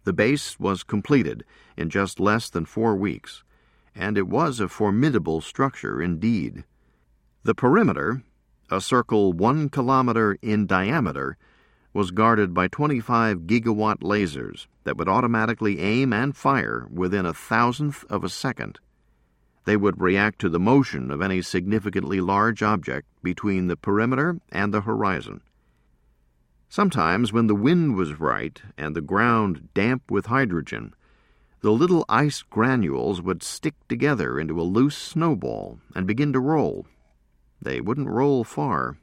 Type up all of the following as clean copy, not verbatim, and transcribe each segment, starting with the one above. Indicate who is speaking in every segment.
Speaker 1: The base was completed in just less than 4 weeks, and it was a formidable structure indeed. The perimeter, a circle 1 kilometer in diameter, was guarded by 25 gigawatt lasers that would automatically aim and fire within 1,000th of a second. They would react to the motion of any significantly large object between the perimeter and the horizon. Sometimes, when the wind was right and the ground damp with hydrogen, the little ice granules would stick together into a loose snowball and begin to roll. They wouldn't roll far.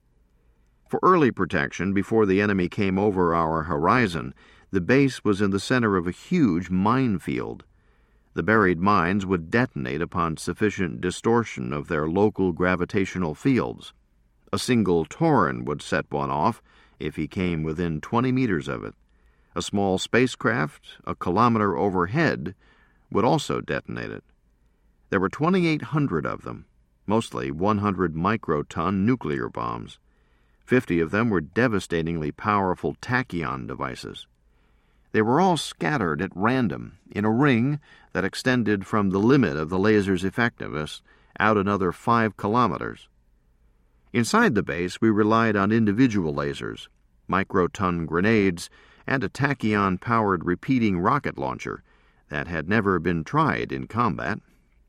Speaker 1: For early protection, before the enemy came over our horizon, the base was in the center of a huge minefield. The buried mines would detonate upon sufficient distortion of their local gravitational fields. A single Tauren would set one off if he came within 20 meters of it. A small spacecraft, a kilometer overhead, would also detonate it. There were 2,800 of them, mostly 100 microton nuclear bombs. 50 of them were devastatingly powerful tachyon devices. They were all scattered at random in a ring that extended from the limit of the laser's effectiveness out another 5 kilometers. Inside the base, we relied on individual lasers, microton grenades, and a tachyon-powered repeating rocket launcher that had never been tried in combat,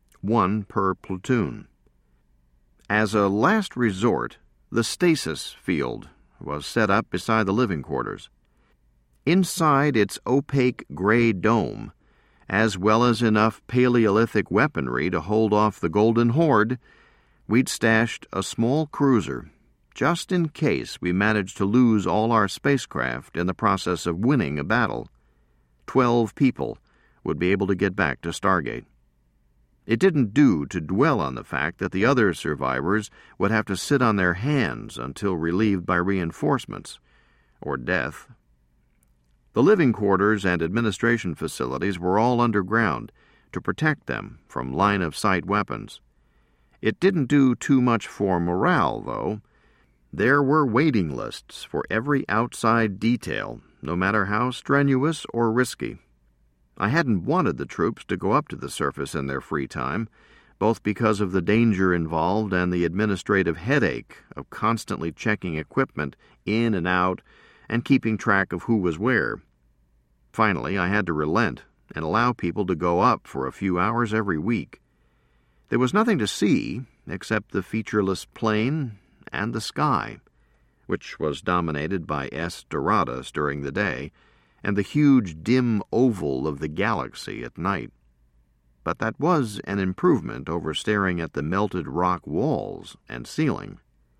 Speaker 1: 1 per platoon. As a last resort, the stasis field was set up beside the living quarters. Inside its opaque gray dome, as well as enough Paleolithic weaponry to hold off the Golden Horde, we'd stashed a small cruiser, just in case we managed to lose all our spacecraft in the process of winning a battle. 12 people would be able to get back to Stargate. It didn't do to dwell on the fact that the other survivors would have to sit on their hands until relieved by reinforcements, or death. The living quarters and administration facilities were all underground to protect them from line-of-sight weapons. It didn't do too much for morale, though. There were waiting lists for every outside detail, no matter how strenuous or risky. I hadn't wanted the troops to go up to the surface in their free time, both because of the danger involved and the administrative headache of constantly checking equipment in and out and keeping track of who was where. Finally, I had to relent and allow people to go up for a few hours every week. There was nothing to see except the featureless plain and the sky, which was dominated by S. Doradus during the day, and the huge dim oval of the galaxy at night. But that was an improvement over staring at the melted rock walls and ceiling.